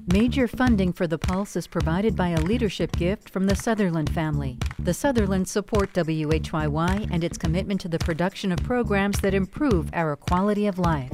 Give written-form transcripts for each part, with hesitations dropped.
Major funding for The Pulse is provided by a leadership gift from the Sutherland family. The Sutherlands support WHYY and its commitment to the production of programs that improve our quality of life.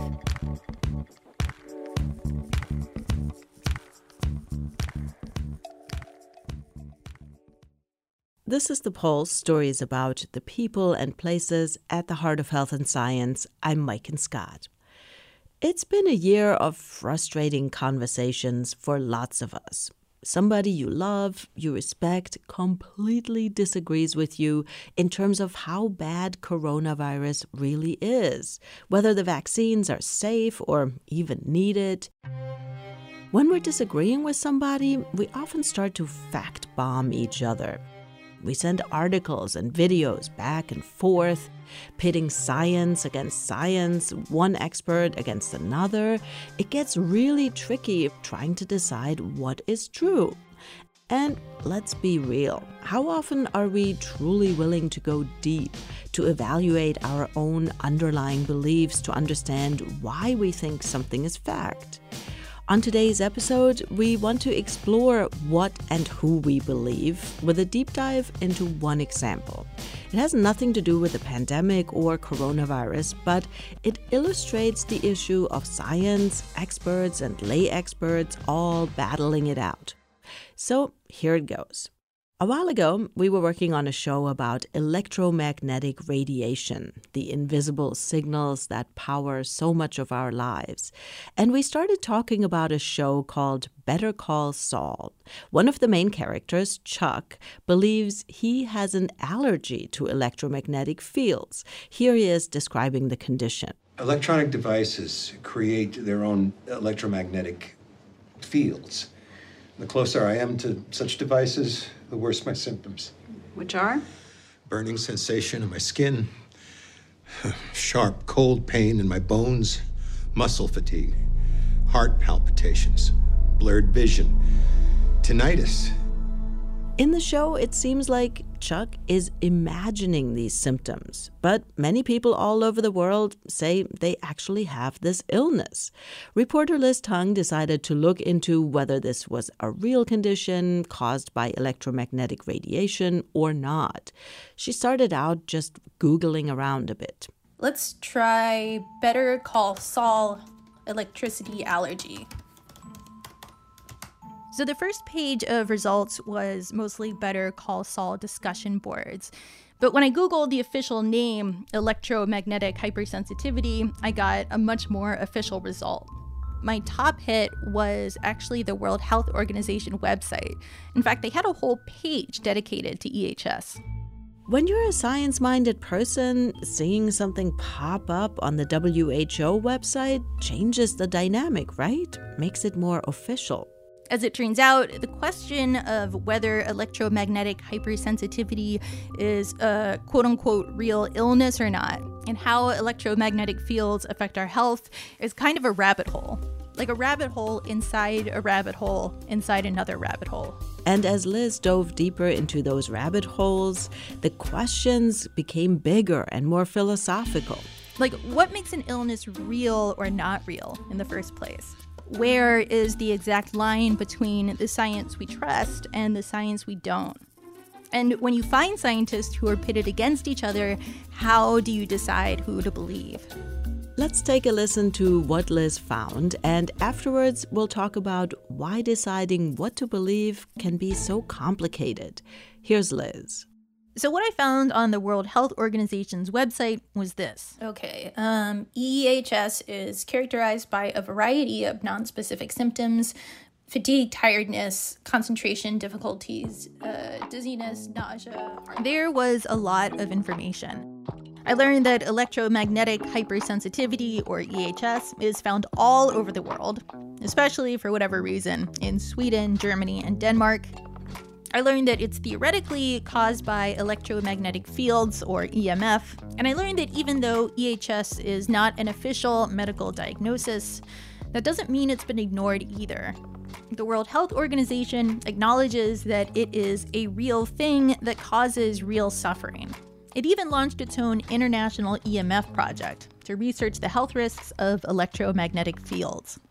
This is The Pulse, stories about the people and places at the heart of health and science. I'm Maiken Scott. It's been a year of frustrating conversations for lots of us. Somebody you love, you respect, completely disagrees with you in terms of how bad coronavirus really is, whether the vaccines are safe or even needed. When we're disagreeing with somebody, we often start to fact bomb each other. We send articles and videos back and forth, pitting science against science, one expert against another. It gets really tricky trying to decide what is true. And let's be real, how often are we truly willing to go deep, to evaluate our own underlying beliefs, to understand why we think something is fact? On today's episode, we want to explore what and who we believe with a deep dive into one example. It has nothing to do with the pandemic or coronavirus, but it illustrates the issue of science, experts, and lay experts all battling it out. So here it goes. A while ago, we were working on a show about electromagnetic radiation, the invisible signals that power so much of our lives. And we started talking about a show called Better Call Saul. One of the main characters, Chuck, believes he has an allergy to electromagnetic fields. Here he is describing the condition. Electronic devices create their own electromagnetic fields. The closer I am to such devices, the worse my symptoms. Which are? Burning sensation in my skin, sharp, cold pain in my bones, muscle fatigue, heart palpitations, blurred vision, tinnitus. In the show, it seems like Chuck is imagining these symptoms, but many people all over the world say they actually have this illness. Reporter Liz Tung decided to look into whether this was a real condition caused by electromagnetic radiation or not. She started out just Googling around a bit. Let's try Better Call Saul electricity allergy. So the first page of results was mostly Better Call Saul discussion boards. But when I Googled the official name, electromagnetic hypersensitivity, I got a much more official result. My top hit was actually the World Health Organization website. In fact, they had a whole page dedicated to EHS. When you're a science-minded person, seeing something pop up on the WHO website changes the dynamic, right? Makes it more official. As it turns out, the question of whether electromagnetic hypersensitivity is a quote-unquote real illness or not, and how electromagnetic fields affect our health is kind of a rabbit hole. Like a rabbit hole inside a rabbit hole inside another rabbit hole. And as Liz dove deeper into those rabbit holes, the questions became bigger and more philosophical. Like, what makes an illness real or not real in the first place? Where is the exact line between the science we trust and the science we don't? And when you find scientists who are pitted against each other, how do you decide who to believe? Let's take a listen to what Liz found, and afterwards we'll talk about why deciding what to believe can be so complicated. Here's Liz. So what I found on the World Health Organization's website was this. Okay, EHS is characterized by a variety of nonspecific symptoms: fatigue, tiredness, concentration difficulties, dizziness, nausea. There was a lot of information. I learned that electromagnetic hypersensitivity, or EHS, is found all over the world, especially for whatever reason, in Sweden, Germany, and Denmark. I learned that it's theoretically caused by electromagnetic fields, or EMF, and I learned that even though EHS is not an official medical diagnosis, that doesn't mean it's been ignored either. The World Health Organization acknowledges that it is a real thing that causes real suffering. It even launched its own international EMF project to research the health risks of electromagnetic fields.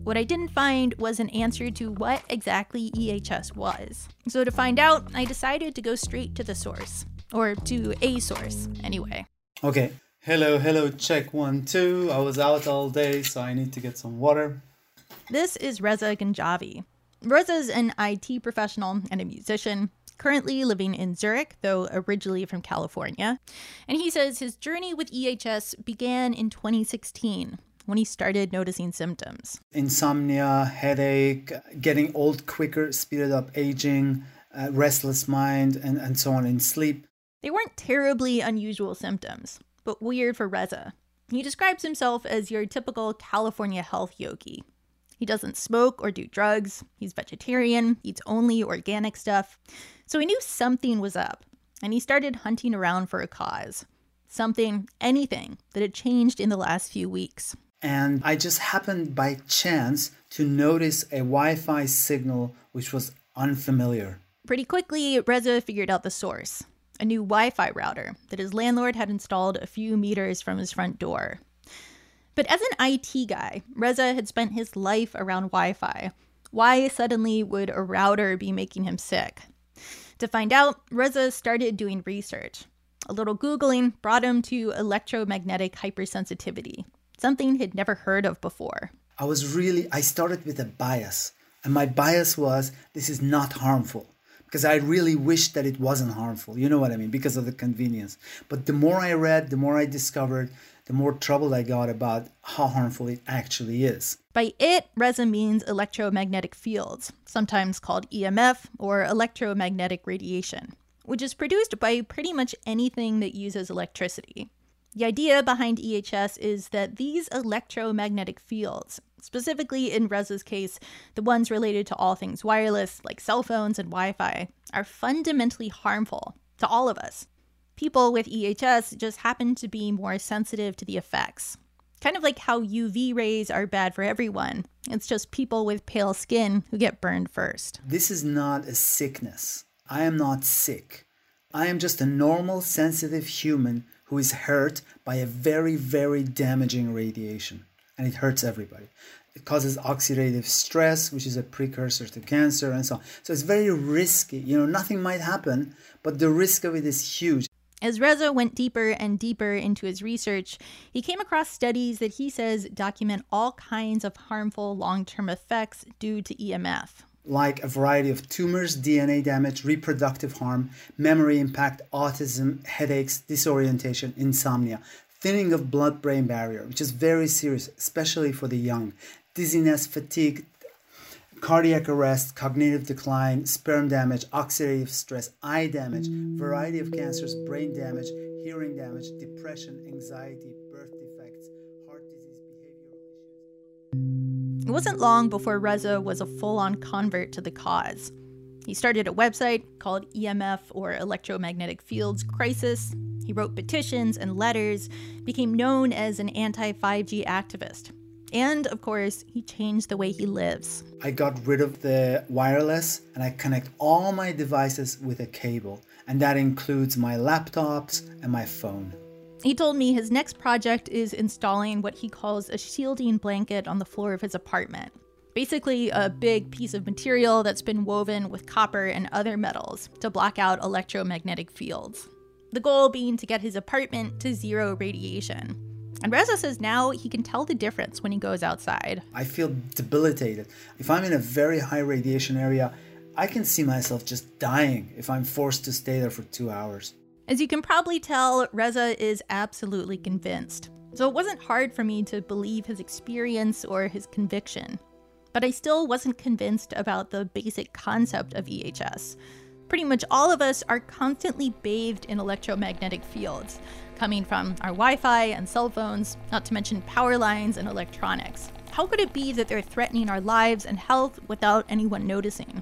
what I didn't find was an answer to what exactly EHS was. So to find out, I decided to go straight to the source. Or to a source, anyway. Okay. Hello, check 1, 2. I was out all day, so I need to get some water. This is Reza Ganjavi. Reza's an IT professional and a musician, currently living in Zurich, though originally from California. And he says his journey with EHS began in 2016, when he started noticing symptoms. Insomnia, headache, getting old quicker, speeded up aging, restless mind, and so on in sleep. They weren't terribly unusual symptoms, but weird for Reza. He describes himself as your typical California health yogi. He doesn't smoke or do drugs. He's vegetarian, eats only organic stuff. So he knew something was up, and he started hunting around for a cause. Something, anything, that had changed in the last few weeks. And I just happened by chance to notice a Wi-Fi signal which was unfamiliar. Pretty quickly, Reza figured out the source. A new Wi-Fi router that his landlord had installed a few meters from his front door. But as an IT guy, Reza had spent his life around Wi-Fi. Why suddenly would a router be making him sick? To find out, Reza started doing research. A little Googling brought him to electromagnetic hypersensitivity, something he'd never heard of before. I started with a bias. And my bias was, this is not harmful. Because I really wished that it wasn't harmful. You know what I mean? Because of the convenience. But the more I read, the more I discovered, the more troubled I got about how harmful it actually is. By it, Reza means electromagnetic fields, sometimes called EMF or electromagnetic radiation, which is produced by pretty much anything that uses electricity. The idea behind EHS is that these electromagnetic fields, specifically in Reza's case, the ones related to all things wireless, like cell phones and Wi-Fi, are fundamentally harmful to all of us. People with EHS just happen to be more sensitive to the effects. Kind of like how UV rays are bad for everyone. It's just people with pale skin who get burned first. This is not a sickness. I am not sick. I am just a normal, sensitive human who is hurt by a very, very damaging radiation. And it hurts everybody. It causes oxidative stress, which is a precursor to cancer and so on. So it's very risky. Nothing might happen, but the risk of it is huge. As Reza went deeper and deeper into his research, he came across studies that he says document all kinds of harmful long-term effects due to EMF. Like a variety of tumors, DNA damage, reproductive harm, memory impact, autism, headaches, disorientation, insomnia, thinning of blood-brain barrier, which is very serious, especially for the young, dizziness, fatigue, cardiac arrest, cognitive decline, sperm damage, oxidative stress, eye damage, variety of cancers, brain damage, hearing damage, depression, anxiety, birth defects, heart disease, behavioral issues. It wasn't long before Reza was a full-on convert to the cause. He started a website called EMF, or Electromagnetic Fields Crisis. He wrote petitions and letters, became known as an anti-5G activist. And, of course, he changed the way he lives. I got rid of the wireless and I connect all my devices with a cable. And that includes my laptops and my phone. He told me his next project is installing what he calls a shielding blanket on the floor of his apartment. Basically, a big piece of material that's been woven with copper and other metals to block out electromagnetic fields. The goal being to get his apartment to zero radiation. And Reza says now he can tell the difference when he goes outside. I feel debilitated. If I'm in a very high radiation area, I can see myself just dying if I'm forced to stay there for 2 hours. As you can probably tell, Reza is absolutely convinced. So it wasn't hard for me to believe his experience or his conviction. But I still wasn't convinced about the basic concept of EHS. Pretty much all of us are constantly bathed in electromagnetic fields, coming from our Wi-Fi and cell phones, not to mention power lines and electronics. How could it be that they're threatening our lives and health without anyone noticing?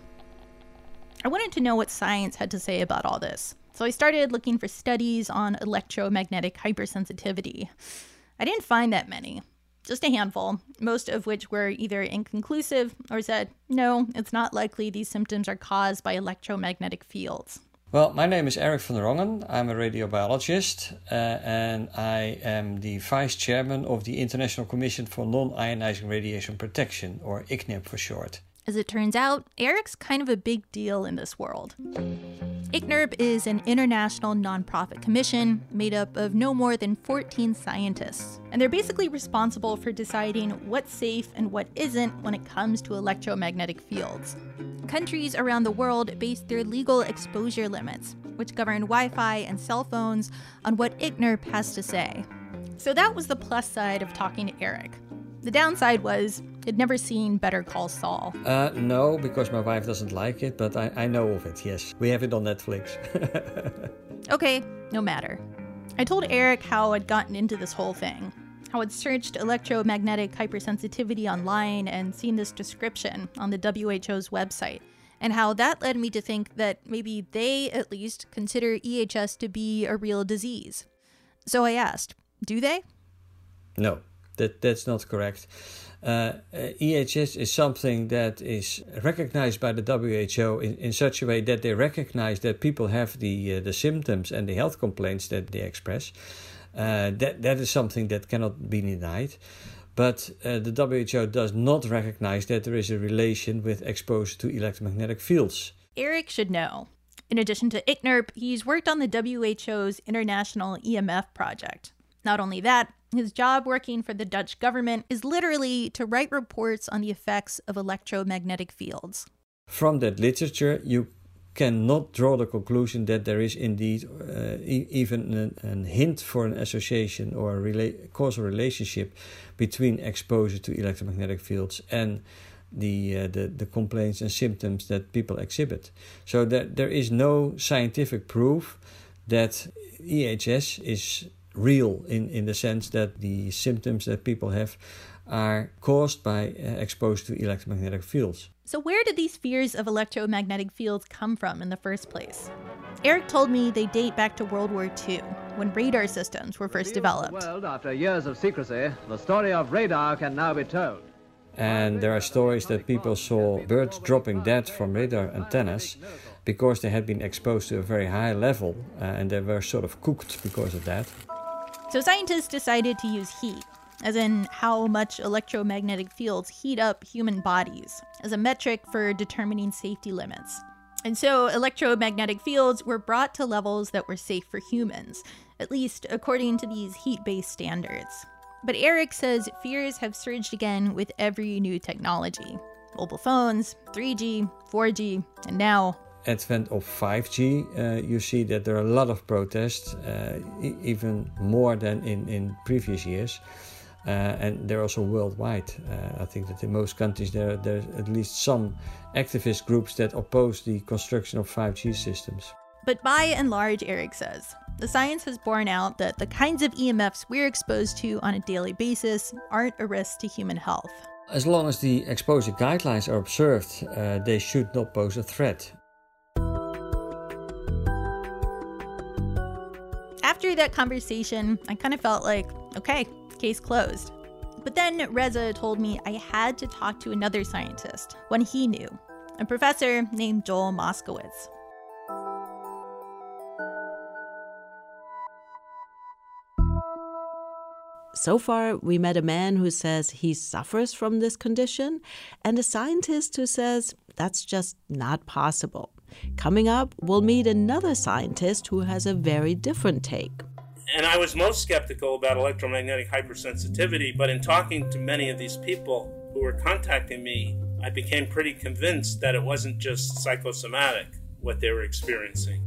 I wanted to know what science had to say about all this, so I started looking for studies on electromagnetic hypersensitivity. I didn't find that many, just a handful, most of which were either inconclusive or said, no, it's not likely these symptoms are caused by electromagnetic fields. Well, my name is Eric van Rongen. I'm a radiobiologist and I am the Vice Chairman of the International Commission for Non-Ionizing Radiation Protection, or ICNIRP for short. As it turns out, Eric's kind of a big deal in this world. ICNIRP is an international nonprofit commission made up of no more than 14 scientists, and they're basically responsible for deciding what's safe and what isn't when it comes to electromagnetic fields. Countries around the world base their legal exposure limits, which govern Wi-Fi and cell phones, on what ICNIRP has to say. So that was the plus side of talking to Eric. The downside was he'd never seen Better Call Saul. No, because my wife doesn't like it, but I know of it, yes. We have it on Netflix. Okay, no matter. I told Eric how I'd gotten into this whole thing, how I'd searched electromagnetic hypersensitivity online and seen this description on the WHO's website, and how that led me to think that maybe they, at least, consider EHS to be a real disease. So I asked, do they? No. That's not correct. EHS is something that is recognized by the WHO in such a way that they recognize that people have the symptoms and the health complaints that they express. That is something that cannot be denied. But the WHO does not recognize that there is a relation with exposure to electromagnetic fields. Eric should know. In addition to ICNIRP, he's worked on the WHO's International EMF project. Not only that, his job working for the Dutch government is literally to write reports on the effects of electromagnetic fields. From that literature, you cannot draw the conclusion that there is indeed even a hint for an association or a causal relationship between exposure to electromagnetic fields and the complaints and symptoms that people exhibit. So there is no scientific proof that EHS is real in the sense that the symptoms that people have are caused by exposure to electromagnetic fields. So where did these fears of electromagnetic fields come from in the first place? Eric told me they date back to World War II, when radar systems were first developed. World, after years of secrecy, the story of radar can now be told. And there are stories that people saw birds dropping dead from radar antennas because they had been exposed to a very high level and they were sort of cooked because of that. So scientists decided to use heat, as in how much electromagnetic fields heat up human bodies, as a metric for determining safety limits. And so electromagnetic fields were brought to levels that were safe for humans, at least according to these heat-based standards. But Eric says fears have surged again with every new technology. Mobile phones, 3G, 4G, and now advent of 5G, you see that there are a lot of protests, even more than in previous years. And they're also worldwide. I think that in most countries there's at least some activist groups that oppose the construction of 5G systems. But by and large, Eric says, the science has borne out that the kinds of EMFs we're exposed to on a daily basis aren't a risk to human health. As long as the exposure guidelines are observed, they should not pose a threat. After that conversation, I kind of felt like, okay, case closed. But then Reza told me I had to talk to another scientist, one he knew, a professor named Joel Moskowitz. So far, we met a man who says he suffers from this condition and a scientist who says that's just not possible. Coming up, we'll meet another scientist who has a very different take. And I was most skeptical about electromagnetic hypersensitivity, but in talking to many of these people who were contacting me, I became pretty convinced that it wasn't just psychosomatic, what they were experiencing.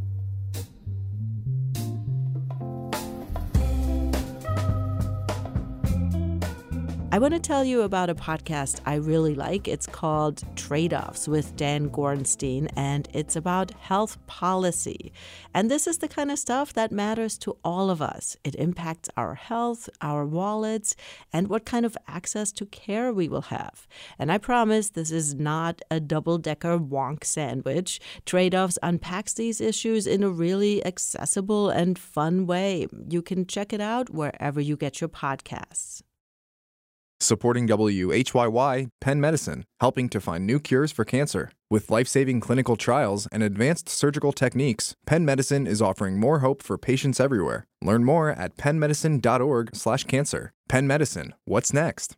I want to tell you about a podcast I really like. It's called Trade-Offs with Dan Gorenstein, and it's about health policy. And this is the kind of stuff that matters to all of us. It impacts our health, our wallets, and what kind of access to care we will have. And I promise this is not a double-decker wonk sandwich. Trade-Offs unpacks these issues in a really accessible and fun way. You can check it out wherever you get your podcasts. Supporting WHYY, Penn Medicine, helping to find new cures for cancer. With life-saving clinical trials and advanced surgical techniques, Penn Medicine is offering more hope for patients everywhere. Learn more at pennmedicine.org/cancer. Penn Medicine, what's next?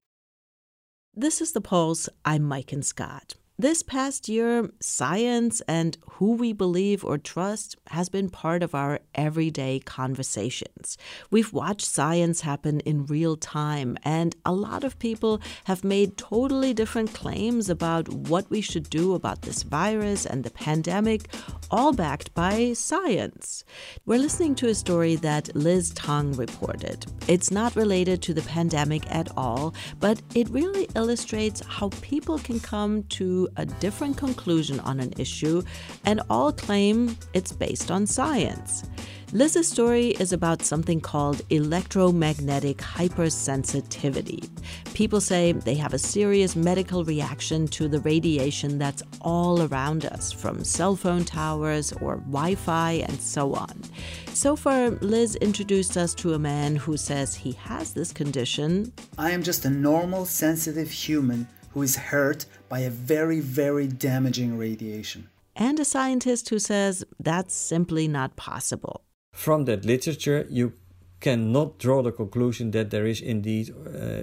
This is The Pulse. I'm Maiken Scott. This past year, science and who we believe or trust has been part of our everyday conversations. We've watched science happen in real time, and a lot of people have made totally different claims about what we should do about this virus and the pandemic, all backed by science. We're listening to a story that Liz Tong reported. It's not related to the pandemic at all, but it really illustrates how people can come to a different conclusion on an issue and all claim it's based on science. Liz's story is about something called electromagnetic hypersensitivity. People say they have a serious medical reaction to the radiation that's all around us, from cell phone towers or Wi-Fi and so on. So far, Liz introduced us to a man who says he has this condition. I am just a normal, sensitive human who is hurt by a very, very damaging radiation. And a scientist who says that's simply not possible. From that literature, you cannot draw the conclusion that there is indeed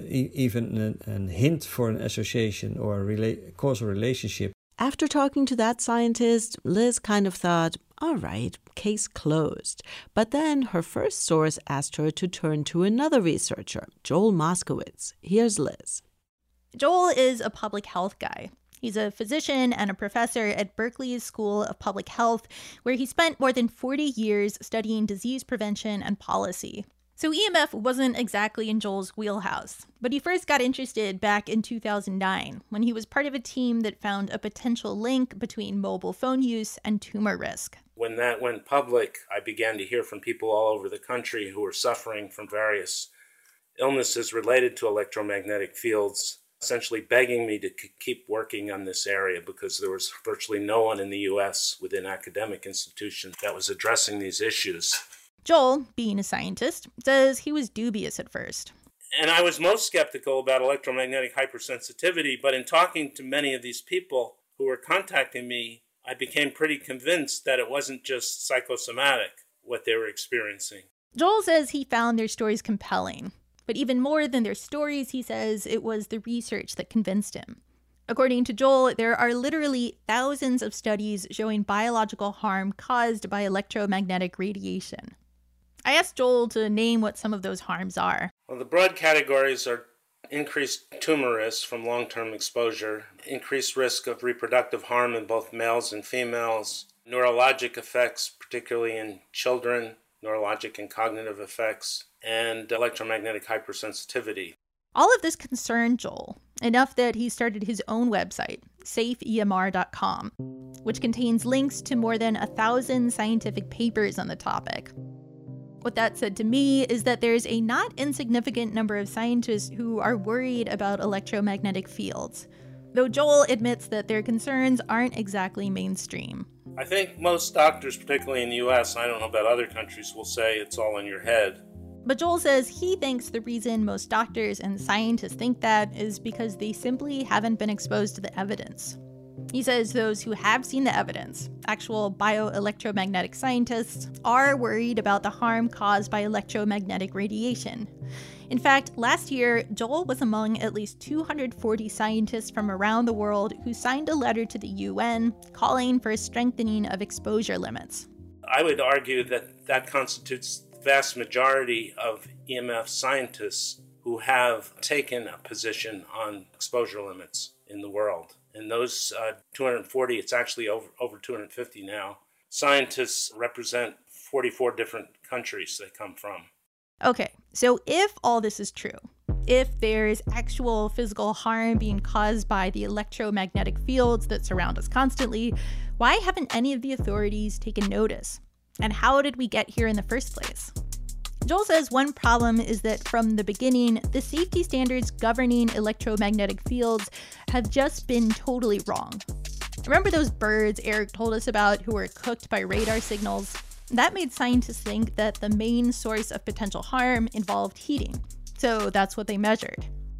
even a hint for an association or a causal relationship. After talking to that scientist, Liz kind of thought, all right, case closed. But then her first source asked her to turn to another researcher, Joel Moskowitz. Here's Liz. Joel is a public health guy. He's a physician and a professor at Berkeley's School of Public Health, where he spent more than 40 years studying disease prevention and policy. So EMF wasn't exactly in Joel's wheelhouse, but he first got interested back in 2009 when he was part of a team that found a potential link between mobile phone use and tumor risk. When that went public, I began to hear from people all over the country who were suffering from various illnesses related to electromagnetic fields, essentially begging me to keep working on this area because there was virtually no one in the U.S. within academic institutions that was addressing these issues. Joel, being a scientist, says he was dubious at first. And I was most skeptical about electromagnetic hypersensitivity, but in talking to many of these people who were contacting me, I became pretty convinced that it wasn't just psychosomatic, what they were experiencing. Joel says he found their stories compelling. But even more than their stories, he says, it was the research that convinced him. According to Joel, there are literally thousands of studies showing biological harm caused by electromagnetic radiation. I asked Joel to name what some of those harms are. Well, the broad categories are increased tumor risk from long-term exposure, increased risk of reproductive harm in both males and females, neurologic effects, particularly in children, neurologic and cognitive effects, and electromagnetic hypersensitivity. All of this concerned Joel, enough that he started his own website, safeemr.com, which contains links to more than 1,000 scientific papers on the topic. What that said to me is that there's a not insignificant number of scientists who are worried about electromagnetic fields, though Joel admits that their concerns aren't exactly mainstream. I think most doctors, particularly in the U.S., I don't know about other countries, will say it's all in your head. But Joel says he thinks the reason most doctors and scientists think that is because they simply haven't been exposed to the evidence. He says those who have seen the evidence, actual bioelectromagnetic scientists, are worried about the harm caused by electromagnetic radiation. In fact, last year, Joel was among at least 240 scientists from around the world who signed a letter to the UN calling for a strengthening of exposure limits. I would argue that that constitutes the vast majority of EMF scientists who have taken a position on exposure limits in the world. And those 240, it's actually over 250 now, scientists represent 44 different countries they come from. Okay, so if all this is true, if there's actual physical harm being caused by the electromagnetic fields that surround us constantly, why haven't any of the authorities taken notice? And how did we get here in the first place? Joel says one problem is that from the beginning, the safety standards governing electromagnetic fields have just been totally wrong. Remember those birds Eric told us about who were cooked by radar signals? That made scientists think that the main source of potential harm involved heating. So that's what they measured.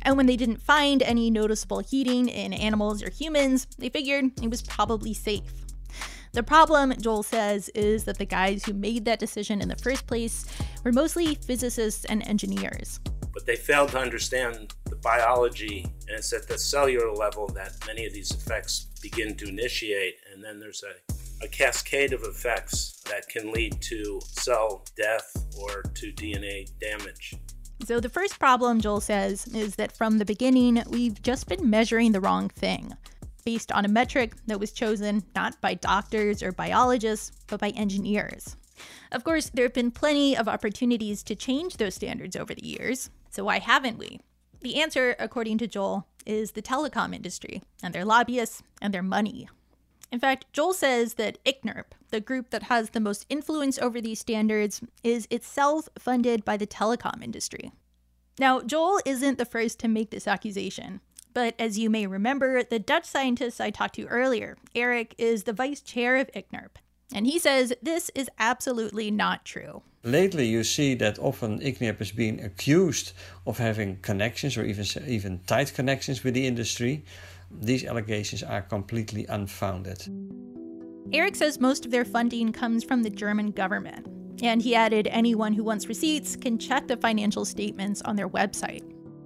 And when they didn't find any noticeable heating in animals or humans, they figured it was probably safe. The problem, Joel says, is that the guys who made that decision in the first place were mostly physicists and engineers. But they failed to understand the biology, and it's at the cellular level that many of these effects begin to initiate, and then there's a cascade of effects that can lead to cell death or to DNA damage. So the first problem, Joel says, is that from the beginning, we've just been measuring the wrong thing, based on a metric that was chosen not by doctors or biologists, but by engineers. Of course, there have been plenty of opportunities to change those standards over the years, so why haven't we? The answer, according to Joel, is the telecom industry and their lobbyists and their money. In fact, Joel says that ICNIRP, the group that has the most influence over these standards, is itself funded by the telecom industry. Now, Joel isn't the first to make this accusation, but as you may remember, the Dutch scientist I talked to earlier, Eric, is the vice chair of ICNIRP, and he says this is absolutely not true. Lately, you see that often ICNIRP is being accused of having connections or even tight connections with the industry. These allegations are completely unfounded. Eric says most of their funding comes from the German government, and he added anyone who wants receipts can check the financial statements on their website.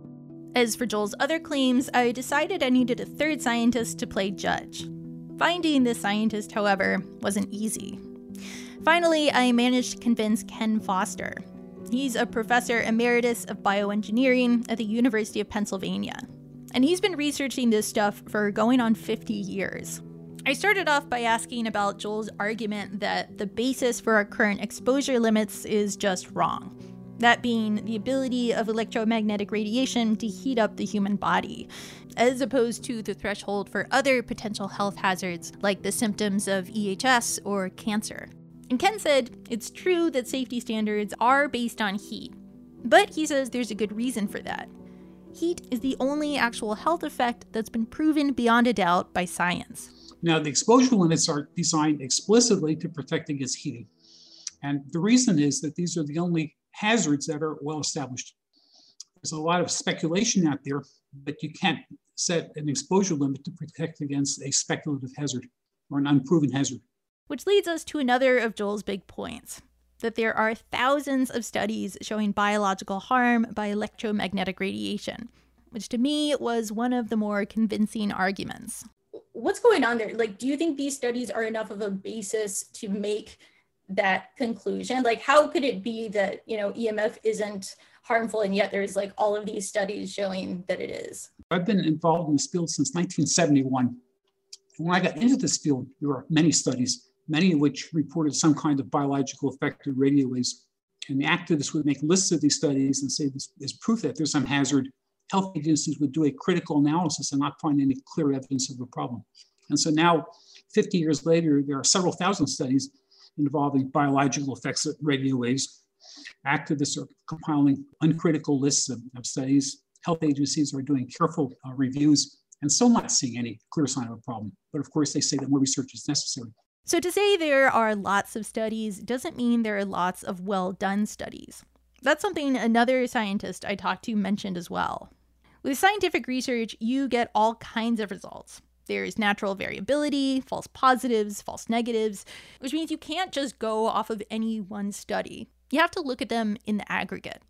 As for Joel's other claims, I decided I needed a third scientist to play judge. Finding this scientist, however, wasn't easy. Finally, I managed to convince Ken Foster. He's a professor emeritus of bioengineering at the University of Pennsylvania. And he's been researching this stuff for going on 50 years. I started off by asking about Joel's argument that the basis for our current exposure limits is just wrong. That being the ability of electromagnetic radiation to heat up the human body, as opposed to the threshold for other potential health hazards like the symptoms of EHS or cancer. And Ken said it's true that safety standards are based on heat, but he says there's a good reason for that. Heat is the only actual health effect that's been proven beyond a doubt by science. Now, the exposure limits are designed explicitly to protect against heating. And the reason is that these are the only hazards that are well established. There's a lot of speculation out there, but you can't set an exposure limit to protect against a speculative hazard or an unproven hazard. Which leads us to another of Joel's big points, that there are thousands of studies showing biological harm by electromagnetic radiation, which to me was one of the more convincing arguments. What's going on there? Like, do you think these studies are enough of a basis to make that conclusion? Like, how could it be that, EMF isn't harmful and yet there's like all of these studies showing that it is? I've been involved in this field since 1971. When I got into this field, there were many studies, many of which reported some kind of biological effect of radio waves. And the activists would make lists of these studies and say this is proof that there's some hazard. Health agencies would do a critical analysis and not find any clear evidence of a problem. And so now, 50 years later, there are several thousand studies involving biological effects of radio waves. Activists are compiling uncritical lists of studies. Health agencies are doing careful reviews and still not seeing any clear sign of a problem. But of course, they say that more research is necessary. So to say there are lots of studies doesn't mean there are lots of well-done studies. That's something another scientist I talked to mentioned as well. With scientific research, you get all kinds of results. There's natural variability, false positives, false negatives, which means you can't just go off of any one study. You have to look at them in the aggregate,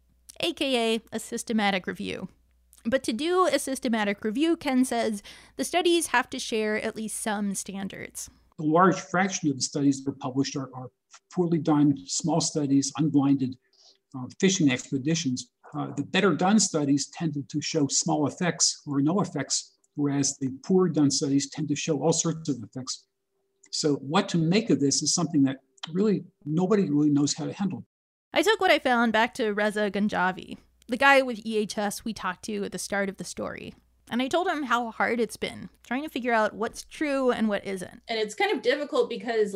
aka a systematic review. But to do a systematic review, Ken says, the studies have to share at least some standards. A large fraction of the studies that are published are poorly done, small studies, unblinded fishing expeditions. The better done studies tended to show small effects or no effects, whereas the poor done studies tend to show all sorts of effects. So what to make of this is something that really nobody really knows how to handle. I took what I found back to Reza Ganjavi, the guy with EHS we talked to at the start of the story. And I told him how hard it's been trying to figure out what's true and what isn't. And it's kind of difficult because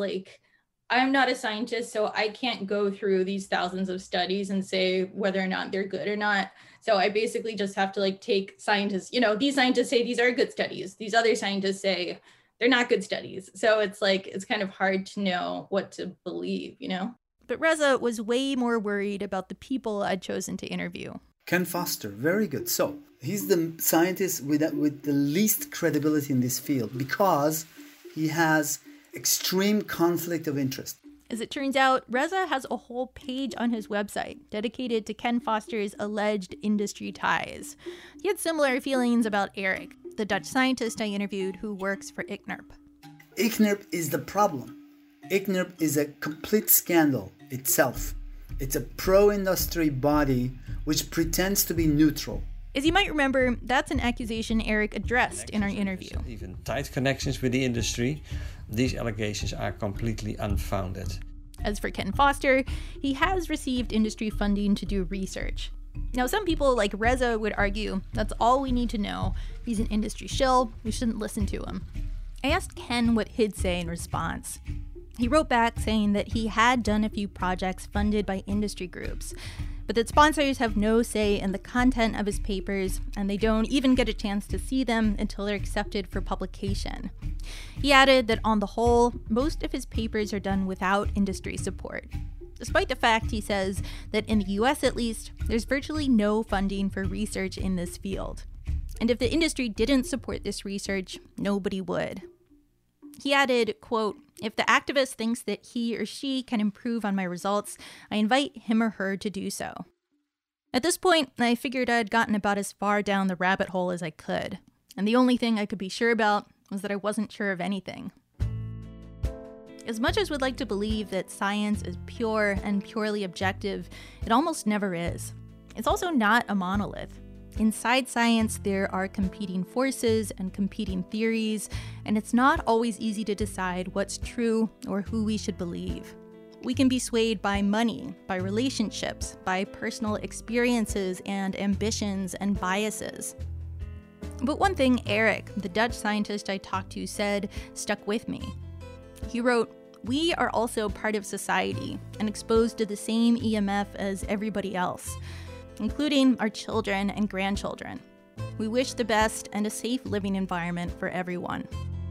I'm not a scientist, so I can't go through these thousands of studies and say whether or not they're good or not. So I basically just have to take scientists, these scientists say these are good studies. These other scientists say they're not good studies. So it's kind of hard to know what to believe, But Reza was way more worried about the people I'd chosen to interview. Ken Foster, very good. So, He's the scientist with the least credibility in this field because he has extreme conflict of interest. As it turns out, Reza has a whole page on his website dedicated to Ken Foster's alleged industry ties. He had similar feelings about Eric, the Dutch scientist I interviewed who works for ICNIRP. ICNIRP is the problem. ICNIRP is a complete scandal itself. It's a pro-industry body which pretends to be neutral. As you might remember, that's an accusation Eric addressed in our interview. Even tight connections with the industry, these allegations are completely unfounded. As for Ken Foster, he has received industry funding to do research. Now, some people like Reza would argue that's all we need to know. He's an industry shill, we shouldn't listen to him. I asked Ken what he'd say in response. He wrote back saying that he had done a few projects funded by industry groups, but that sponsors have no say in the content of his papers, and they don't even get a chance to see them until they're accepted for publication. He added that on the whole, most of his papers are done without industry support, despite the fact, he says, that in the US at least, there's virtually no funding for research in this field. And if the industry didn't support this research, nobody would. He added, quote, "If the activist thinks that he or she can improve on my results, I invite him or her to do so." At this point, I figured I'd gotten about as far down the rabbit hole as I could, and the only thing I could be sure about was that I wasn't sure of anything. As much as we'd like to believe that science is pure and purely objective, it almost never is. It's also not a monolith. Inside science, there are competing forces and competing theories, and it's not always easy to decide what's true or who we should believe. We can be swayed by money, by relationships, by personal experiences and ambitions and biases. But one thing Eric, the Dutch scientist I talked to, said stuck with me. He wrote, "We are also part of society and exposed to the same EMF as everybody else, including our children and grandchildren. We wish the best and a safe living environment for everyone."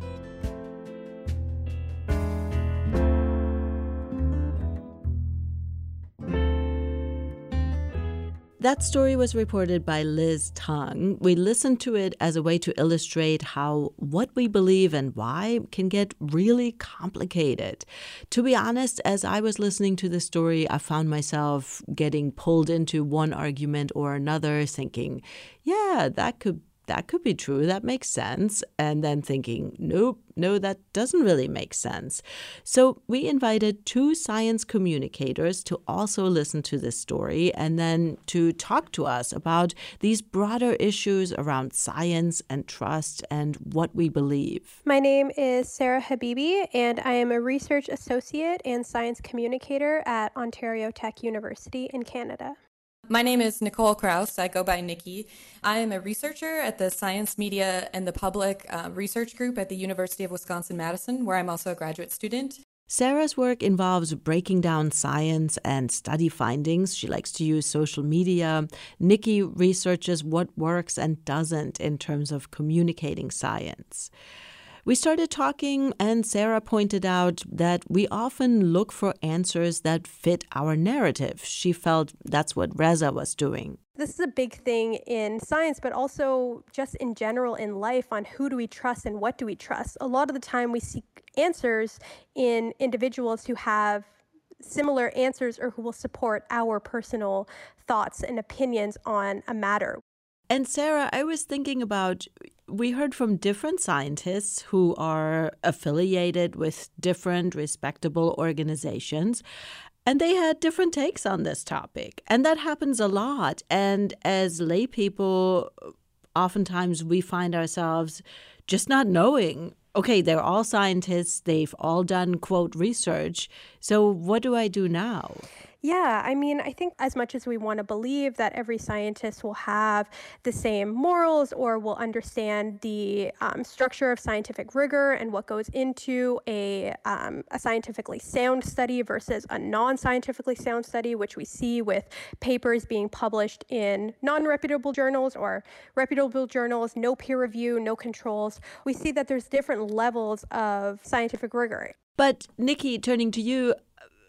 That story was reported by Liz Tung. We listened to it as a way to illustrate how what we believe and why can get really complicated. To be honest, as I was listening to the story, I found myself getting pulled into one argument or another, thinking, yeah, that could be true, that makes sense, and then thinking, nope, no, that doesn't really make sense. So we invited two science communicators to also listen to this story and then to talk to us about these broader issues around science and trust and what we believe. My name is Sarah Habibi, and I am a research associate and science communicator at Ontario Tech University in Canada. My name is Nicole Krause. I go by Nikki. I am a researcher at the Science, Media, and the Public Research Group at the University of Wisconsin-Madison, where I'm also a graduate student. Sarah's work involves breaking down science and study findings. She likes to use social media. Nikki researches what works and doesn't in terms of communicating science. We started talking, and Sarah pointed out that we often look for answers that fit our narrative. She felt that's what Reza was doing. This is a big thing in science, but also just in general in life on who do we trust and what do we trust. A lot of the time we seek answers in individuals who have similar answers or who will support our personal thoughts and opinions on a matter. And Sarah, I was thinking about, we heard from different scientists who are affiliated with different respectable organizations, and they had different takes on this topic. And that happens a lot. And as lay people, oftentimes we find ourselves just not knowing, okay, they're all scientists, they've all done, quote, research. So what do I do now? Yeah, I mean, I think as much as we want to believe that every scientist will have the same morals or will understand the structure of scientific rigor and what goes into a scientifically sound study versus a non-scientifically sound study, which we see with papers being published in non-reputable journals or reputable journals, no peer review, no controls. We see that there's different levels of scientific rigor. But Nikki, turning to you,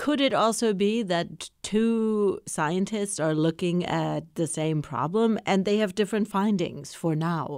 could it also be that two scientists are looking at the same problem and they have different findings for now?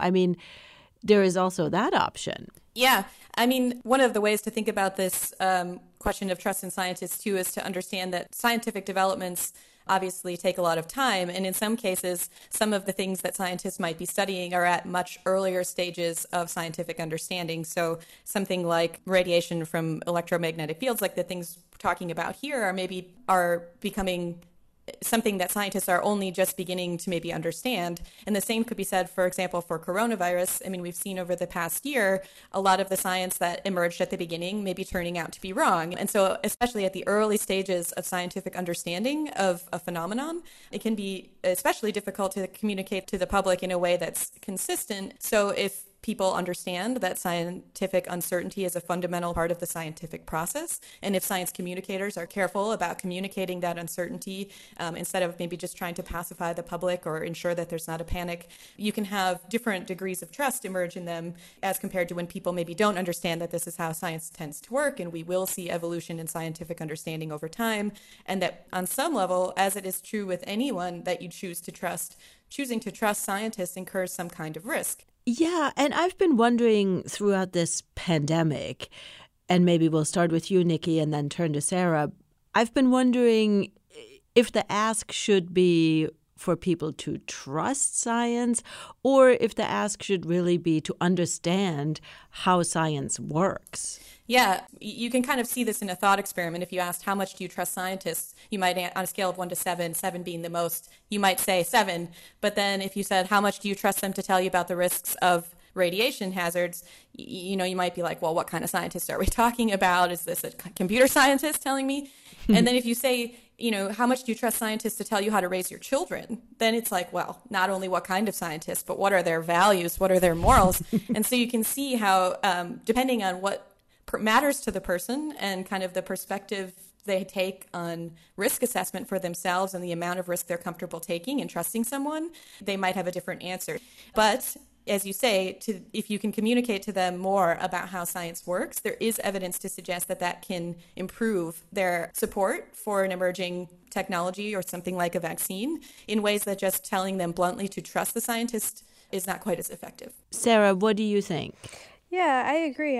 There is also that option. Yeah. One of the ways to think about this question of trust in scientists, too, is to understand that scientific developments obviously take a lot of time. And in some cases, some of the things that scientists might be studying are at much earlier stages of scientific understanding. So something like radiation from electromagnetic fields, like the things we're talking about here, are becoming something that scientists are only just beginning to maybe understand. And the same could be said, for example, for coronavirus. We've seen over the past year, a lot of the science that emerged at the beginning may be turning out to be wrong. And so especially at the early stages of scientific understanding of a phenomenon, it can be especially difficult to communicate to the public in a way that's consistent. So if people understand that scientific uncertainty is a fundamental part of the scientific process, and if science communicators are careful about communicating that uncertainty instead of maybe just trying to pacify the public or ensure that there's not a panic, you can have different degrees of trust emerge in them as compared to when people maybe don't understand that this is how science tends to work, and we will see evolution in scientific understanding over time, and that on some level, as it is true with anyone that you choose to trust, choosing to trust scientists incurs some kind of risk. Yeah, and I've been wondering throughout this pandemic, and maybe we'll start with you, Nikki, and then turn to Sarah. I've been wondering if the ask should be for people to trust science, or if the ask should really be to understand how science works. Yeah, you can kind of see this in a thought experiment. If you asked how much do you trust scientists, you might, on a scale of 1 to 7, 7 being the most, you might say 7. But then if you said how much do you trust them to tell you about the risks of radiation hazards, you might be like, well, what kind of scientist are we talking about? Is this a computer scientist telling me? And then if you say, how much do you trust scientists to tell you how to raise your children? Then it's like, well, not only what kind of scientists, but what are their values? What are their morals? And so you can see how, depending on what matters to the person and kind of the perspective they take on risk assessment for themselves and the amount of risk they're comfortable taking and trusting someone, they might have a different answer. But as you say, if you can communicate to them more about how science works, there is evidence to suggest that can improve their support for an emerging technology or something like a vaccine in ways that just telling them bluntly to trust the scientist is not quite as effective. Sarah, what do you think? Yeah, I agree.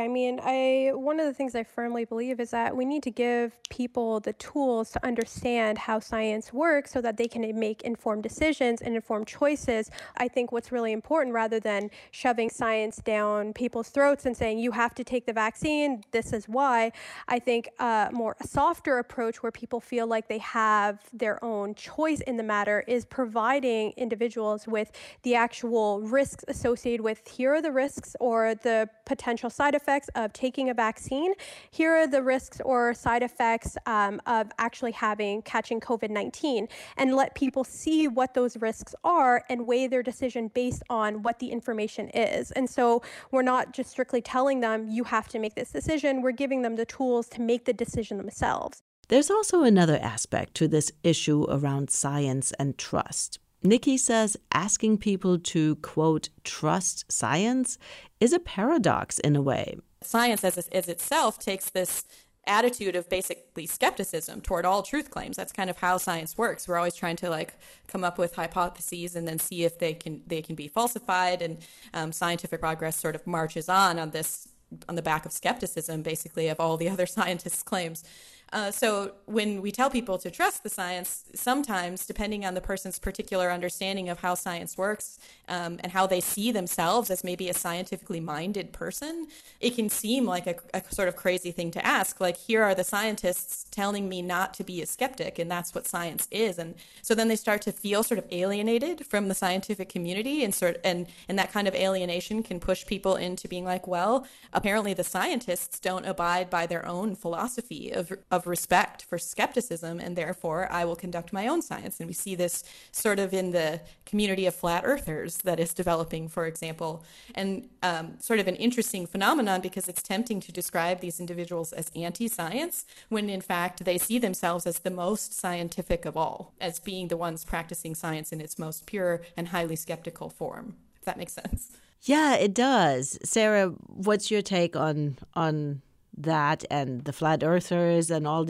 One of the things I firmly believe is that we need to give people the tools to understand how science works so that they can make informed decisions and informed choices. I think what's really important, rather than shoving science down people's throats and saying, you have to take the vaccine, this is why, I think a softer approach where people feel like they have their own choice in the matter is providing individuals with the actual risks associated with, here are the risks or the potential side effects of taking a vaccine. Here are the risks or side effects of actually catching COVID-19, and let people see what those risks are and weigh their decision based on what the information is. And so we're not just strictly telling them, you have to make this decision. We're giving them the tools to make the decision themselves. There's also another aspect to this issue around science and trust. Nikki says asking people to, quote, trust science is a paradox in a way. Science as itself takes this attitude of basically skepticism toward all truth claims. That's kind of how science works. We're always trying to come up with hypotheses and then see if they can be falsified. And scientific progress sort of marches on the back of skepticism, basically, of all the other scientists' claims. So when we tell people to trust the science, sometimes, depending on the person's particular understanding of how science works and how they see themselves as maybe a scientifically minded person, it can seem like a sort of crazy thing to ask. Like, here are the scientists telling me not to be a skeptic, and that's what science is. And so then they start to feel sort of alienated from the scientific community, and that kind of alienation can push people into being like, well, apparently the scientists don't abide by their own philosophy of respect for skepticism, and therefore I will conduct my own science. And we see this sort of in the community of flat earthers that is developing, for example, and sort of an interesting phenomenon, because it's tempting to describe these individuals as anti-science when in fact they see themselves as the most scientific of all, as being the ones practicing science in its most pure and highly skeptical form, if that makes sense. Yeah, it does. Sarah, what's your take on that and the flat earthers and all these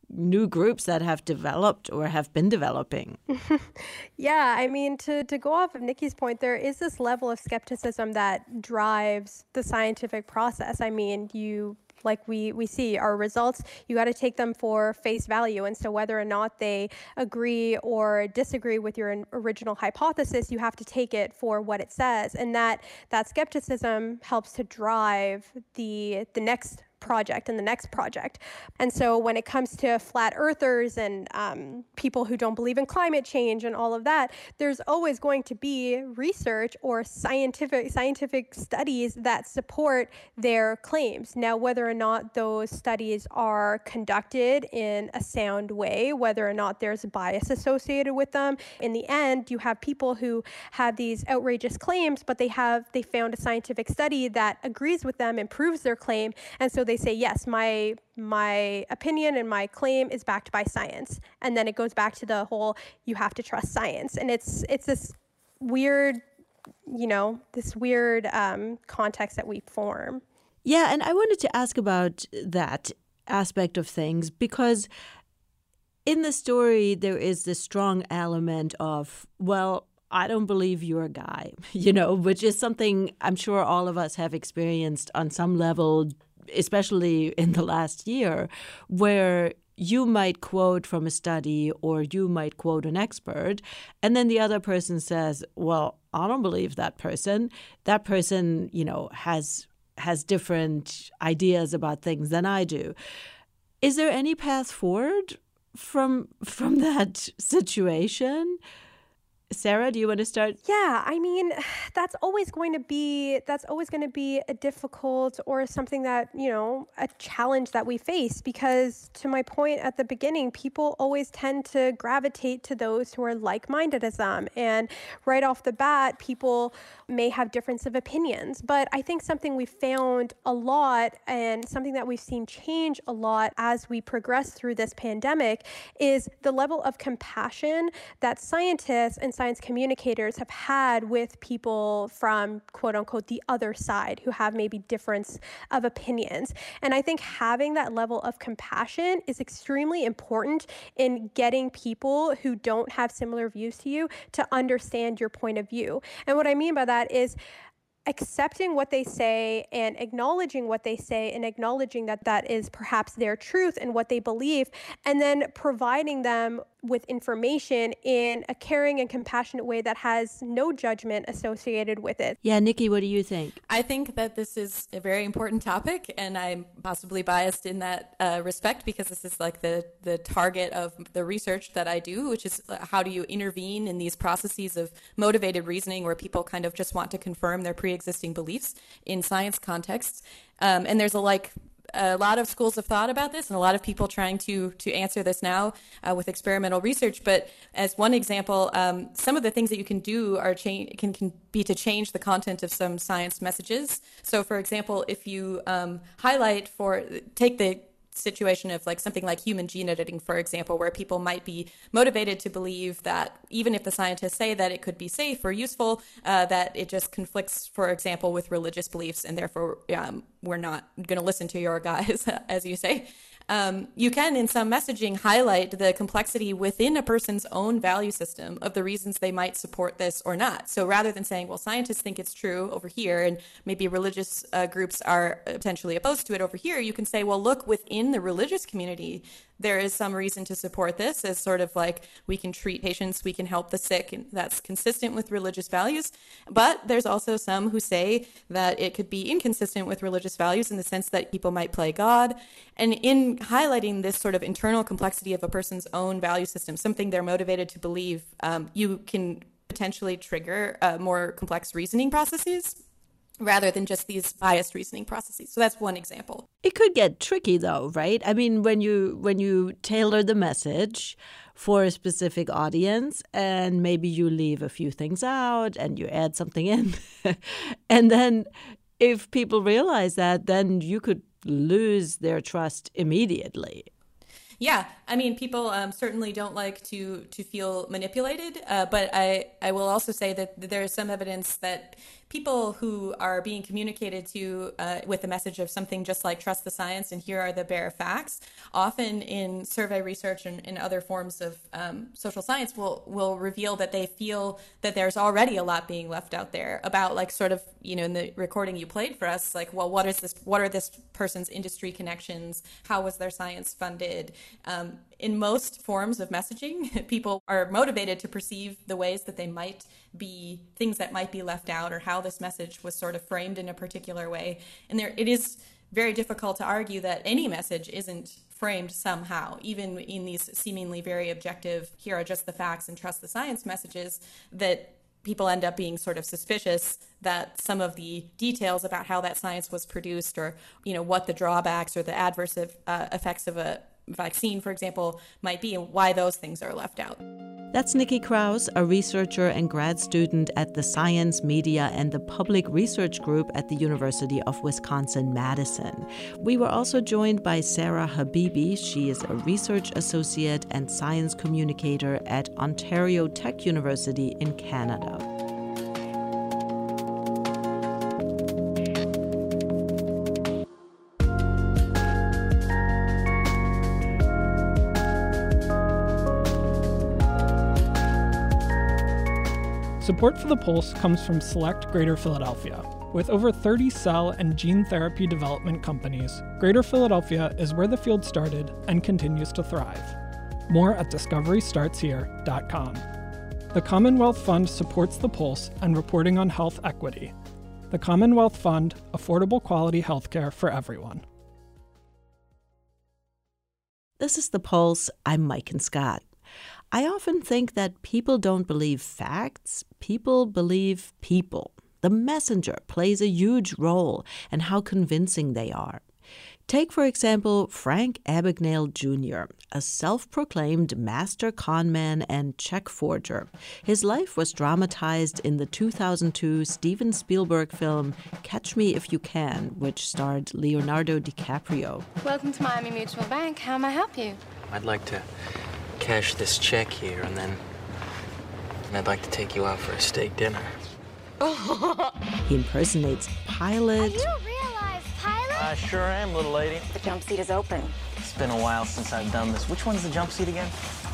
new groups that have developed or have been developing. Yeah, I mean, to go off of Nikki's point, there is this level of skepticism that drives the scientific process. I mean, like we see our results, you got to take them for face value. And so whether or not they agree or disagree with your original hypothesis, you have to take it for what it says. And that skepticism helps to drive the next project and the next project. And so when it comes to flat earthers and people who don't believe in climate change and all of that, there's always going to be research or scientific studies that support their claims. Now, whether or not those studies are conducted in a sound way, whether or not there's bias associated with them, in the end, you have people who have these outrageous claims, but they found a scientific study that agrees with them and proves their claim. And so they say, yes, my opinion and my claim is backed by science. And then it goes back to the whole, you have to trust science. And it's this weird, context that we form. Yeah, and I wanted to ask about that aspect of things because in the story, there is this strong element of, well, I don't believe you're a guy, which is something I'm sure all of us have experienced on some level, especially in the last year, where you might quote from a study or you might quote an expert, and then the other person says, well, I don't believe that person. That person, has different ideas about things than I do. Is there any path forward from that situation? Sarah, do you want to start? Yeah, I mean, that's always going to be a difficult or something that, a challenge that we face, because to my point at the beginning, people always tend to gravitate to those who are like-minded as them. And right off the bat, people may have difference of opinions. But I think something we found a lot and something that we've seen change a lot as we progress through this pandemic is the level of compassion that scientists and science communicators have had with people from, quote unquote, the other side who have maybe difference of opinions. And I think having that level of compassion is extremely important in getting people who don't have similar views to you to understand your point of view. And what I mean by that is accepting what they say and acknowledging what they say and acknowledging that that is perhaps their truth and what they believe, and then providing them with information in a caring and compassionate way that has no judgment associated with it. Yeah, Nikki, what do you think? I think that this is a very important topic, and I'm possibly biased in that respect because this is like the target of the research that I do, which is how do you intervene in these processes of motivated reasoning where people kind of just want to confirm their pre-existing beliefs in science contexts. And there's a lot of schools of thought about this and a lot of people trying to answer this now with experimental research. But as one example, some of the things that you can do are can be to change the content of some science messages. So, for example, if you take the situation of something like human gene editing, for example, where people might be motivated to believe that even if the scientists say that it could be safe or useful, that it just conflicts, for example, with religious beliefs, and therefore we're not going to listen to your guys, as you say. You can, in some messaging, highlight the complexity within a person's own value system of the reasons they might support this or not. So rather than saying, well, scientists think it's true over here, and maybe religious groups are potentially opposed to it over here, you can say, well, look, within the religious community, there is some reason to support this as sort of like we can treat patients, we can help the sick, and that's consistent with religious values. But there's also some who say that it could be inconsistent with religious values in the sense that people might play God. And in highlighting this sort of internal complexity of a person's own value system, something they're motivated to believe, you can potentially trigger more complex reasoning processes rather than just these biased reasoning processes. So that's one example. It could get tricky though, right? I mean, when you tailor the message for a specific audience and maybe you leave a few things out and you add something in, and then if people realize that, then you could lose their trust immediately. Yeah, I mean, people certainly don't like to feel manipulated, but I will also say that there is some evidence that people who are being communicated to with the message of something just like trust the science and here are the bare facts, often in survey research and in other forms of social science will reveal that they feel that there's already a lot being left out there about, like, sort of, you know, in the recording you played for us, like, well, what are this person's industry connections? How was their science funded? In most forms of messaging, people are motivated to perceive the ways that they might be, things that might be left out, or how this message was sort of framed in a particular way. And it is very difficult to argue that any message isn't framed somehow, even in these seemingly very objective, here are just the facts and trust the science messages, that people end up being sort of suspicious that some of the details about how that science was produced, or, you know, what the drawbacks or the adverse effects of a vaccine, for example, might be, and why those things are left out. That's Nikki Krause, a researcher and grad student at the Science, Media, and the Public Research Group at the University of Wisconsin-Madison. We were also joined by Sarah Habibi. She is a research associate and science communicator at Ontario Tech University in Canada. Support for The Pulse comes from Select Greater Philadelphia. With over 30 cell and gene therapy development companies, Greater Philadelphia is where the field started and continues to thrive. More at discoverystartshere.com. The Commonwealth Fund supports The Pulse and reporting on health equity. The Commonwealth Fund, affordable quality healthcare for everyone. This is The Pulse. I'm Maiken Scott. I often think that people don't believe facts, people believe people. The messenger plays a huge role in how convincing they are. Take, for example, Frank Abagnale Jr., a self-proclaimed master conman and check forger. His life was dramatized in the 2002 Steven Spielberg film Catch Me If You Can, which starred Leonardo DiCaprio. Welcome to Miami Mutual Bank. How may I help you? I'd like to cash this check here, and I'd like to take you out for a steak dinner. He impersonates Pilot. Are you a real-life pilot? I sure am, little lady. The jump seat is open. It's been a while since I've done this. Which one's the jump seat again?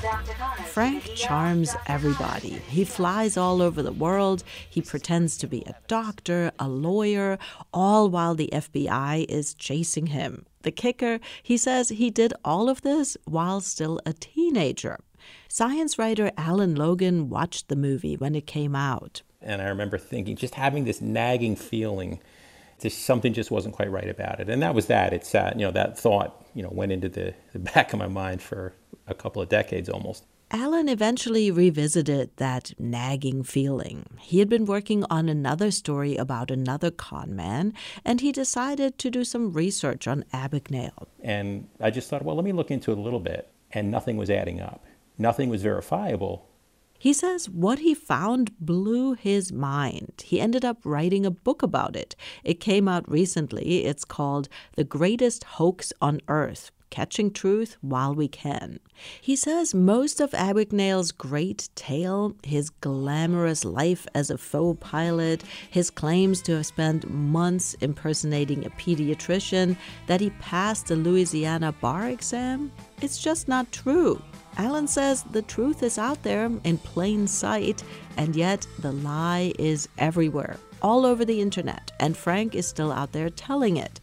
Frank charms everybody. He flies all over the world. He pretends to be a doctor, a lawyer, all while the FBI is chasing him. The kicker, he says he did all of this while still a teenager. Science writer Alan Logan watched the movie when it came out. And I remember thinking, just having this nagging feeling, something just wasn't quite right about it. And that was that. It's that thought, went into the back of my mind for a couple of decades almost. Alan eventually revisited that nagging feeling. He had been working on another story about another con man, and he decided to do some research on Abagnale. And I just thought, well, let me look into it a little bit. And nothing was adding up. Nothing was verifiable. He says what he found blew his mind. He ended up writing a book about it. It came out recently. It's called The Greatest Hoax on Earth: Catching Truth While We Can. He says most of Abagnale's great tale, his glamorous life as a faux pilot, his claims to have spent months impersonating a pediatrician, that he passed the Louisiana bar exam, it's just not true. Alan says the truth is out there in plain sight, and yet the lie is everywhere, all over the internet, and Frank is still out there telling it.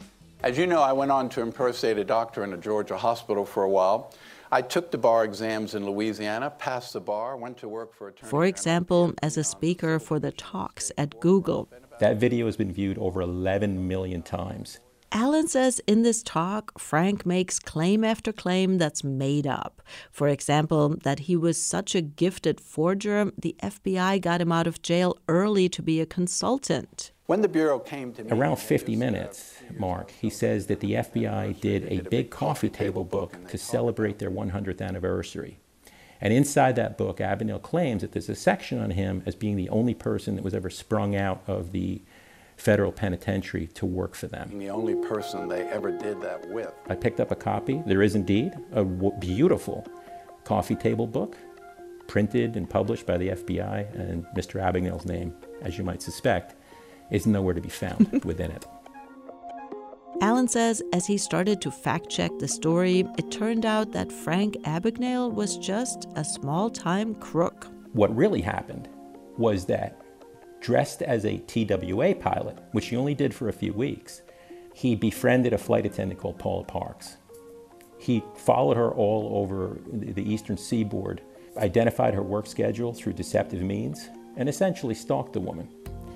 As you know, I went on to impersonate a doctor in a Georgia hospital for a while. I took the bar exams in Louisiana, passed the bar, went to work for attorney. For example, as a speaker for the talks at Google. That video has been viewed over 11 million times. Alan says in this talk, Frank makes claim after claim that's made up. For example, that he was such a gifted forger, the FBI got him out of jail early to be a consultant. When the Bureau came to me... Around 50 minutes, Mark, he says that the FBI did a big coffee table book to celebrate their 100th anniversary. And inside that book, Abagnale claims that there's a section on him as being the only person that was ever sprung out of the federal penitentiary to work for them. The only person they ever did that with. I picked up a copy. There is indeed a beautiful coffee table book, printed and published by the FBI, and Mr. Abagnale's name, as you might suspect, is nowhere to be found within it. Alan says as he started to fact-check the story, it turned out that Frank Abagnale was just a small-time crook. What really happened was that, dressed as a TWA pilot, which he only did for a few weeks, he befriended a flight attendant called Paula Parks. He followed her all over the eastern seaboard, identified her work schedule through deceptive means, and essentially stalked the woman.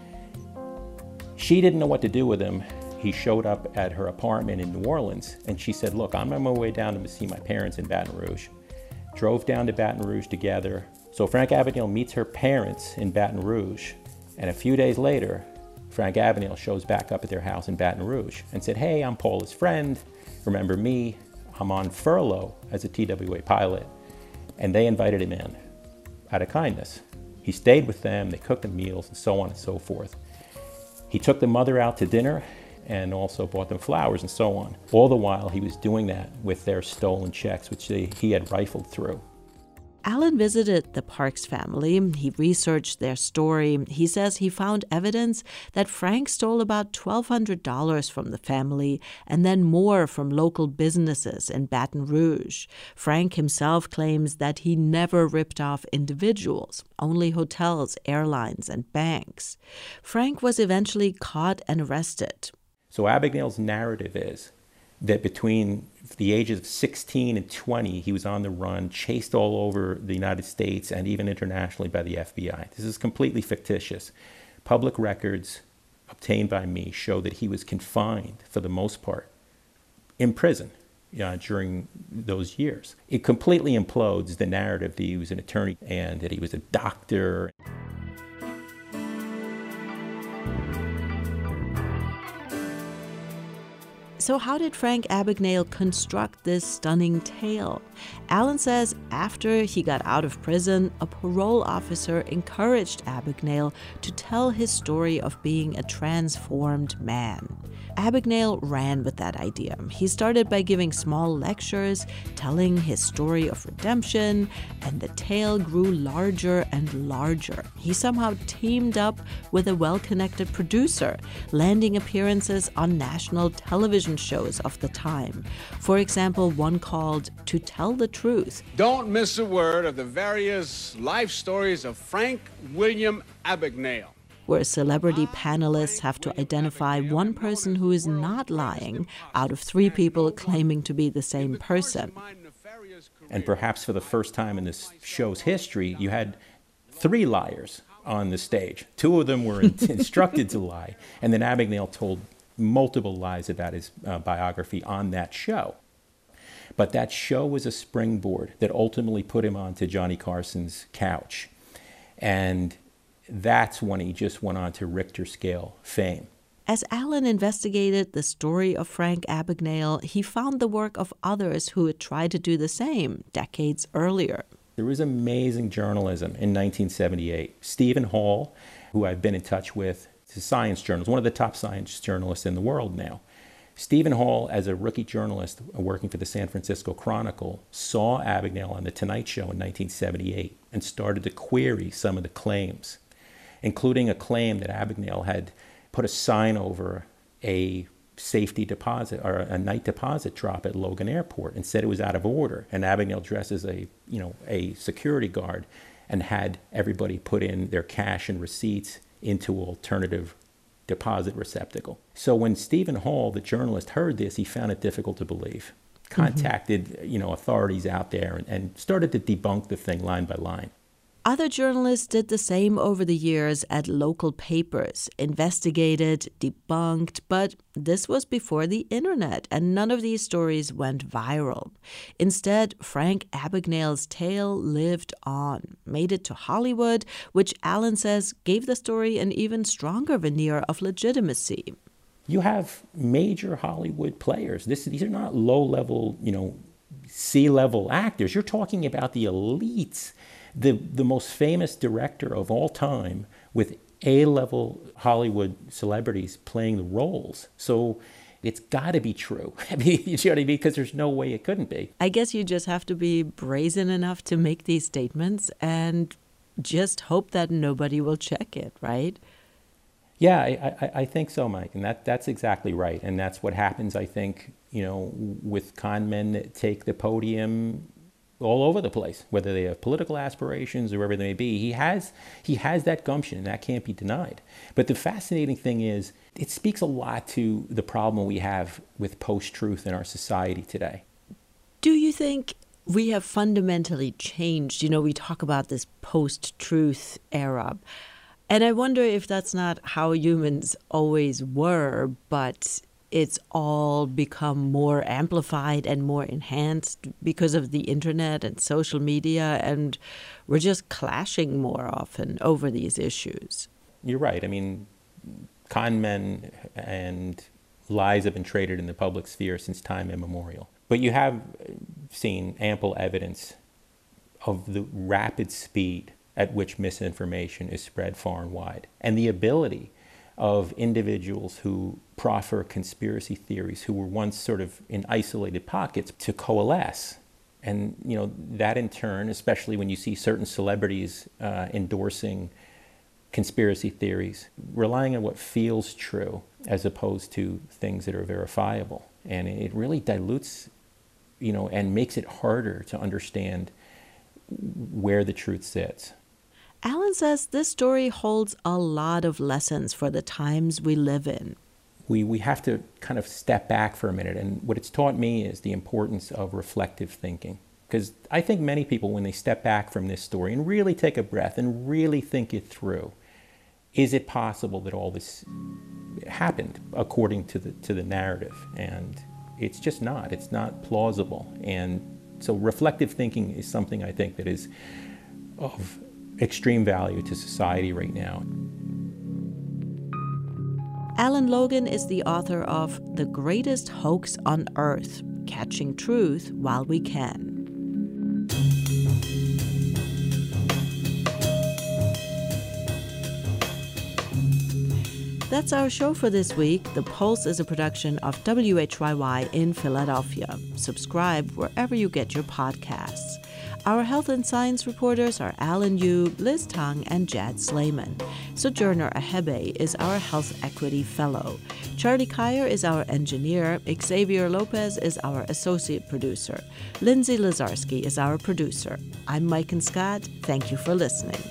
She didn't know what to do with him. He showed up at her apartment in New Orleans, and she said, look, I'm on my way down to see my parents in Baton Rouge. Drove down to Baton Rouge together. So Frank Abagnale meets her parents in Baton Rouge, and a few days later, Frank Abagnale shows back up at their house in Baton Rouge and said, hey, I'm Paula's friend. Remember me? I'm on furlough as a TWA pilot. And they invited him in out of kindness. He stayed with them, they cooked him meals, and so on and so forth. He took the mother out to dinner and also bought them flowers and so on. All the while he was doing that with their stolen checks, which he had rifled through. Alan visited the Parks family. He researched their story. He says he found evidence that Frank stole about $1,200 from the family and then more from local businesses in Baton Rouge. Frank himself claims that he never ripped off individuals, only hotels, airlines, and banks. Frank was eventually caught and arrested. So Abagnale's narrative is that between the ages of 16 and 20, he was on the run, chased all over the United States and even internationally by the FBI. This is completely fictitious. Public records obtained by me show that he was confined, for the most part, in prison during those years. It completely implodes the narrative that he was an attorney and that he was a doctor. So how did Frank Abagnale construct this stunning tale? Alan says after he got out of prison, a parole officer encouraged Abagnale to tell his story of being a transformed man. Abagnale ran with that idea. He started by giving small lectures, telling his story of redemption, and the tale grew larger and larger. He somehow teamed up with a well-connected producer, landing appearances on national television shows of the time. For example, one called To Tell the Truth. Don't miss a word of the various life stories of Frank William Abagnale, where celebrity panelists have to identify one person who is not lying out of 3 people claiming to be the same person. And perhaps for the first time in this show's history, you had 3 liars on the stage. 2 of them were instructed to lie, and then Abagnale told multiple lies about his biography on that show. But that show was a springboard that ultimately put him onto Johnny Carson's couch. And that's when he just went on to Richter scale fame. As Alan investigated the story of Frank Abagnale, he found the work of others who had tried to do the same decades earlier. There was amazing journalism in 1978. Stephen Hall, who I've been in touch with, is a science journalist, one of the top science journalists in the world now. Stephen Hall, as a rookie journalist working for the San Francisco Chronicle, saw Abagnale on The Tonight Show in 1978 and started to query some of the claims, including a claim that Abagnale had put a sign over a safety deposit or a night deposit drop at Logan Airport and said it was out of order. And Abagnale dressed as a security guard and had everybody put in their cash and receipts into an alternative deposit receptacle. So when Stephen Hall, the journalist, heard this, he found it difficult to believe. Contacted, authorities out there and started to debunk the thing line by line. Other journalists did the same over the years at local papers, investigated, debunked, but this was before the internet, and none of these stories went viral. Instead, Frank Abagnale's tale lived on, made it to Hollywood, which Alan says gave the story an even stronger veneer of legitimacy. You have major Hollywood players. These are not low-level, C-level actors. You're talking about the elites. The most famous director of all time with A-level Hollywood celebrities playing the roles. So it's got to be true. I mean, you know what I mean? Because there's no way it couldn't be. I guess you just have to be brazen enough to make these statements and just hope that nobody will check it, right? Yeah, I think so, Mike, and that's exactly right, and that's what happens, I think, with con men that take the podium all over the place, whether they have political aspirations or whatever they may be. He has that gumption, and that can't be denied. But the fascinating thing is, it speaks a lot to the problem we have with post-truth in our society today. Do you think we have fundamentally changed? We talk about this post-truth era. And I wonder if that's not how humans always were, but it's all become more amplified and more enhanced because of the internet and social media, and we're just clashing more often over these issues. You're right. I mean, con men and lies have been traded in the public sphere since time immemorial. But you have seen ample evidence of the rapid speed at which misinformation is spread far and wide, and the ability of individuals who proffer conspiracy theories who were once sort of in isolated pockets to coalesce. And that in turn, especially when you see certain celebrities endorsing conspiracy theories, relying on what feels true as opposed to things that are verifiable. And it really dilutes, and makes it harder to understand where the truth sits. Alan says this story holds a lot of lessons for the times we live in. We have to kind of step back for a minute, and what it's taught me is the importance of reflective thinking. Because I think many people, when they step back from this story and really take a breath and really think it through, is it possible that all this happened according to the narrative? And it's just not. It's not plausible. And so reflective thinking is something I think that is of extreme value to society right now. Alan Logan is the author of The Greatest Hoax on Earth, Catching Truth While We Can. That's our show for this week. The Pulse is a production of WHYY in Philadelphia. Subscribe wherever you get your podcasts. Our health and science reporters are Alan Yu, Liz Tong, and Jad Slayman. Sojourner Ahebe is our Health Equity Fellow. Charlie Kyer is our engineer. Xavier Lopez is our associate producer. Lindsay Lazarski is our producer. I'm Mike and Scott. Thank you for listening.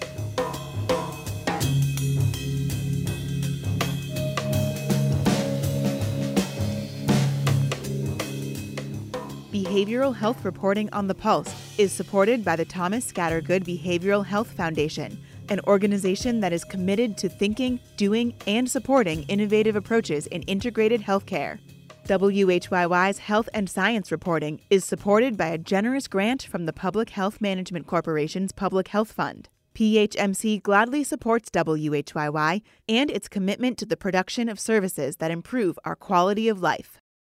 Behavioral health reporting on the Pulse is supported by the Thomas Scattergood Behavioral Health Foundation, an organization that is committed to thinking, doing, and supporting innovative approaches in integrated healthcare. WHYY's health and science reporting is supported by a generous grant from the Public Health Management Corporation's Public Health Fund. PHMC gladly supports WHYY and its commitment to the production of services that improve our quality of life.